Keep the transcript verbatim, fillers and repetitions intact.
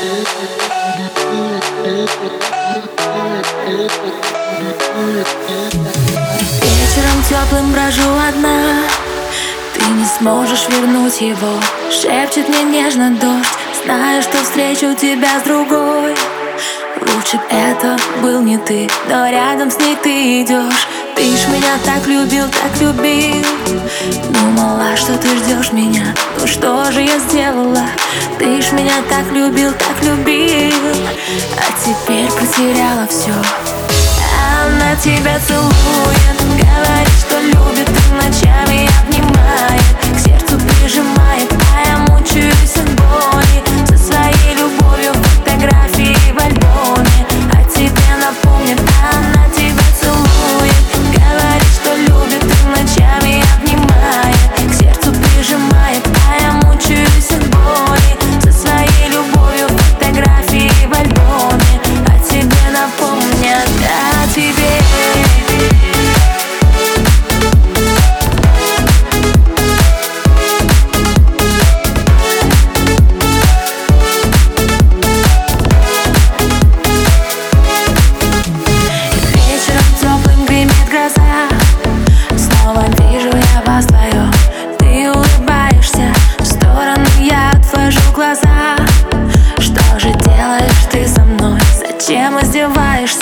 Вечером теплым брожу одна, ты не сможешь вернуть его. Шепчет мне нежно дождь, знаю, что встречу тебя с другой. Лучше б это был не ты, но рядом с ней ты идешь. Ты ж меня так любил, так любил. Думала, что ты ждешь меня, ну что же я сделала? Ты ж меня так любил, так любил. А теперь потеряла все. Она тебя целует, говорит, что любит, и ночами обнимает, к сердцу прижимает, а я мучаюсь от боли. Со своей любовью фотографии в альбоме, а тебе напомнит. Она тебя целует, говорит, что любит, и ночами обнимает, к сердцу прижимает, а я мучаюсь от боли. Со своей любовью фотографии в альбоме, а тебе напомнят. О тебе. Вечером теплым гремит гроза, снова вижу я вас вдвоем. Ты улыбаешься, в сторону я отвожу глаза. Что же делаешь ты со мной? Зачем издеваешься?